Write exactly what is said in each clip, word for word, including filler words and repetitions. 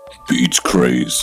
Beats Craze.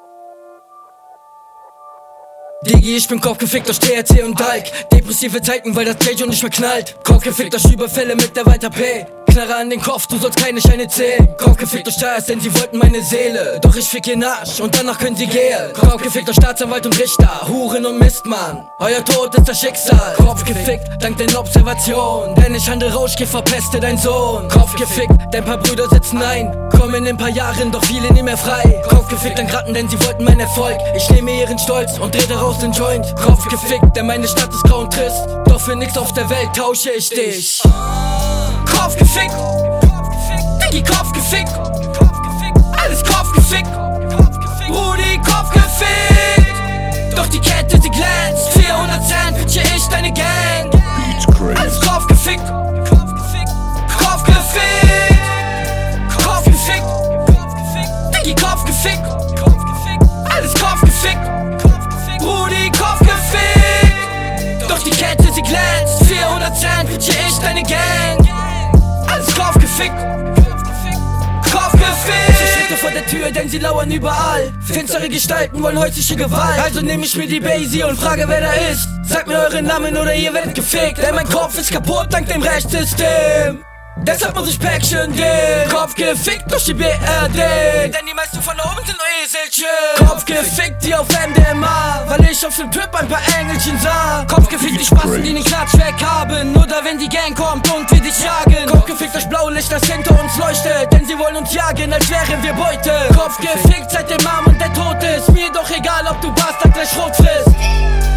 Digi, ich bin kopfgefickt durch T H C und Dalk. Depressive Zeiten, weil das J nicht mehr knallt. Kopfgefickt durch Überfälle mit der Walter P. Knarre an den Kopf, du sollst keine Scheine zählen. Kopfgefickt durch Stars, denn sie wollten meine Seele. Doch ich fick ihren Arsch und danach können sie gehen. Kopfgefickt durch Staatsanwalt und Richter, Huren und Mistmann. Euer Tod ist das Schicksal. Kopfgefickt dank deiner Observation, denn ich handel Rauschgift, verpeste dein Sohn. Kopfgefickt, dein paar Brüder sitzen ein. Kommen in ein paar Jahren, doch viele nie mehr frei. Kopfgefickt dank Ratten, denn sie wollten meinen Erfolg. Ich nehme ihren Stolz und dreh daraus den Joint. Kopfgefickt, denn meine Stadt ist grau und trist. Doch für nix auf der Welt tausche ich dich. Kopfgefickt, Digi, kopfgefickt, alles kopfgefickt, Rudi, kopfgefickt. Doch die Kette, sie glänzt, vierhundert Cent pitche ich deine Gang. Beats Craze. Alles kopfgefickt, kopfgefickt, kopfgefickt, Digi, kopfgefickt, alles kopfgefickt, Rudi, kopfgefickt. Doch die Kette, sie glänzt, vierhundert Cent pitche ich deine Gang. Alles kopfgefickt, kopfgefickt. Ich schritte vor der Tür, denn sie lauern überall. Finstere Gestalten wollen häusliche Gewalt. Also nehme ich mir die Basie und frage, wer da ist. Sagt mir euren Namen oder ihr werdet gefickt. Denn mein Kopf ist kaputt dank dem Rechtssystem. Deshalb muss ich Päckchen dick. Kopfgefickt durch die B R D. Denn die meisten von da oben sind nur Eselchen. Kopfgefickt, die auf M D M A. Weil ich auf dem Trip ein paar Engelchen sah. Kopfgefickt, die Spasten, die den Klatsch weg haben. Oder wenn die Gang kommt und wir dich jagen. Kopfgefickt durch Blaulicht, das hinter uns leuchtet. Denn sie wollen uns jagen, als wären wir Beute. Kopfgefickt seit der Mom und der Tod ist. Mir doch egal, ob du Bastard gleich rot frisst.